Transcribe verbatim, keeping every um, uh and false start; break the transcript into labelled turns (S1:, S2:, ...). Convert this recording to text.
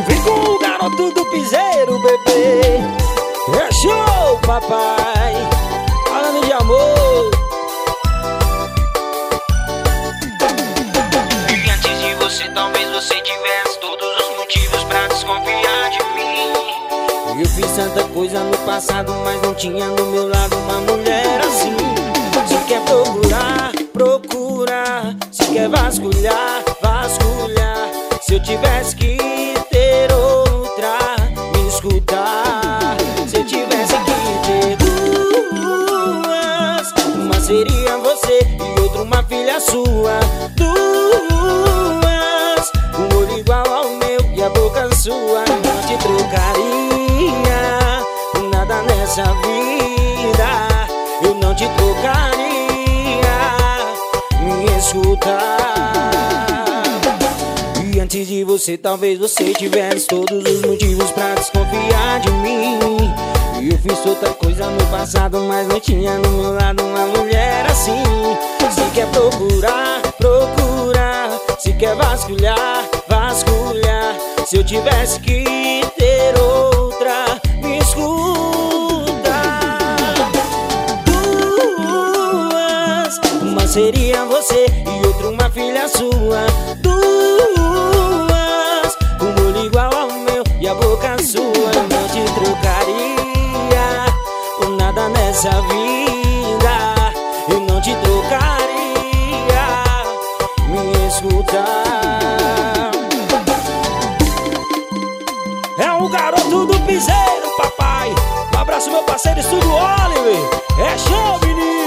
S1: Vem com o garoto do piseiro, bebê. É show, papai. Falando de amor.
S2: E antes de você, talvez você tivesse todos os motivos pra desconfiar de mim.
S1: Eu fiz tanta coisa no passado, mas não tinha do meu lado uma mulher assim. Se quer procurar, procura. Se quer vasculhar, vasculhar. Se eu tivesse que ter outra, me escutar. Se eu tivesse que ter duas, uma seria você e outra uma filha sua. Duas, um olho igual ao meu e a boca sua. Não te trocaria por nada nessa vida. Eu não te trocaria, me escutar. E antes de você, talvez você tivesse todos os motivos pra desconfiar de mim. E eu fiz outra coisa no passado, mas não tinha no meu lado uma mulher assim. Se quer procurar, procura. Se quer vasculhar, vasculhar. Se eu tivesse que ter outra, me escuta. Duas, uma seria você e outra uma filha sua. Duas, um olho igual ao meu e a boca sua. Eu não te trocaria por nada nessa vida. Eu não te trocaria, me escutar. É o garoto do piseiro, papai. Um abraço, meu parceiro Estúdio Oliver. É show, menino.